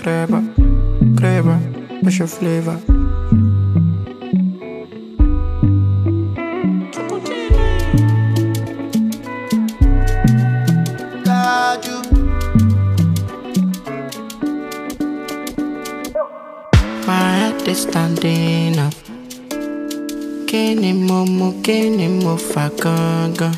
creba, creba, push your flavor. My head is standing up. Kini mo fakanga.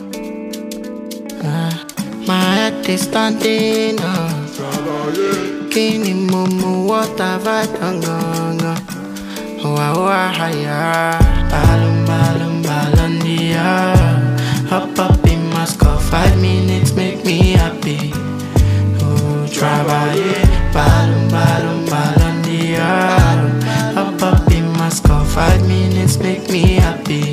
My head is standing up. Kini mo what have I done? Balum dia. Hop up in my score, 5 minutes make me happy. Oh, trabaye, balum dia. Hop up in my score, 5 minutes make me happy.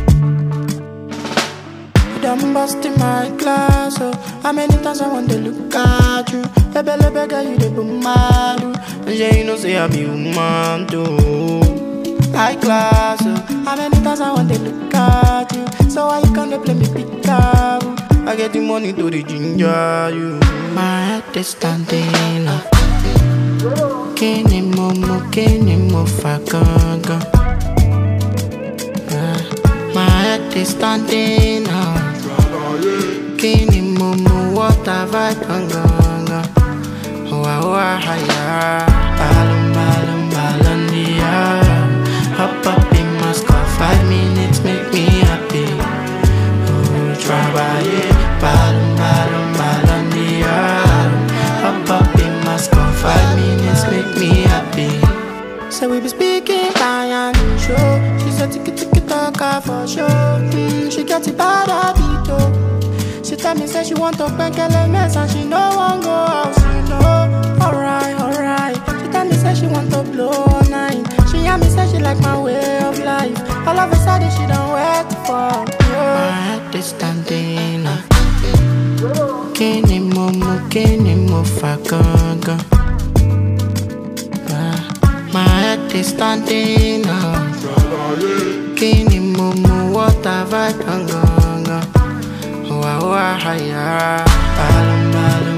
I'm busting my glass, oh. How many times I want to look at you? Lebe girl, you the boomadu. Yeah, you know say I be woman too. High class, oh. How many times I want to look at you? So why you can't play me peekaboo? I get the money to the ginger you. My head is standing up. Kini mo fakanga. My head is standing up. Kini mo what have I done? Balum dia. Hop up in my score, 5 minutes make me happy. Oh, trabaye, balum dia. Hop up in my score, 5 minutes make me happy. So we be speaking Italian show. She said tiki taka for sure. She got it bad habito. She tell me say she want to bank elements and she no one go out. She know, alright. She tell me say she want to blow all night. She hear me say she like my way of life. All of a sudden she don't wait for my head is standing up. Kini mo fakanga. My head is standing up. Kini mo what have I done? Balum